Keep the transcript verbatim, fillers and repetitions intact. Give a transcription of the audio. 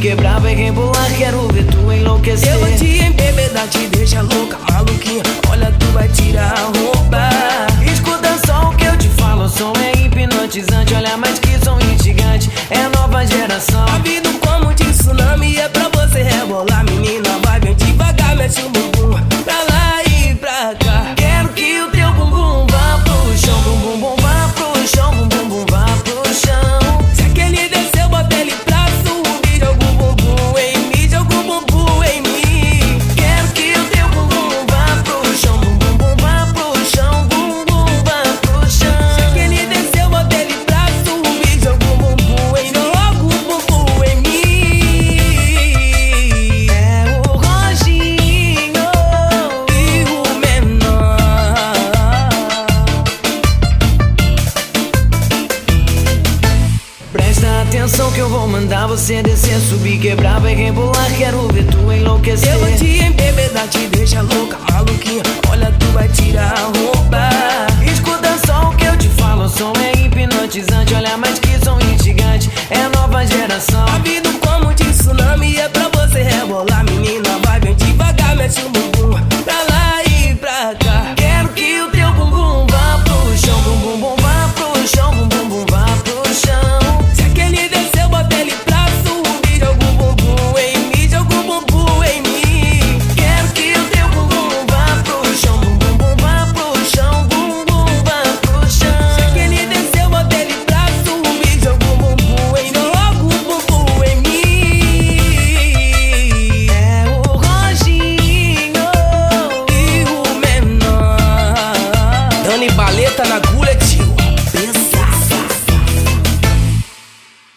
quebrar, vai rebolar, quero ver tu enlouquecer. Eu vou te embebedar, te deixa louca, maluquinha. Olha, tu vai tirar a roupa. Escuta só o que eu te falo, o som é hipnotizante. Olha, mais que som instigante, é a nova geração. A vida como de tsunami é pra você rebolar. Menina, vai bem devagar, mexe o bumbum pra lá e pra cá. Quero que o teu bumbum vá pro chão, bumbum bum vá pro chão, bumbum bum vá pro chão. Se aquele desceu, bota ele pra subir. Joga o bumbum em mim, joga o bumbum em mim. Quero que o teu bumbum vá pro chão, bumbum bum vá pro chão, bumbum vá pro chão. Se aquele desceu, bota ele pra subir. Joga o bumbum em mim, joga o bumbum em mim. É o Roginho E o menor. Presta atenção que eu vou mandar você descer, subir, quebrar, vai rebolar, quero ver tu enlouquecer. Eu vou te embebedar, te deixa louca, maluquinha. Olha, tu vai tirar a roupa. Escuta só o que eu te falo, o som é hipnotizante. Olha, mais que som instigante, é a nova geração. A vida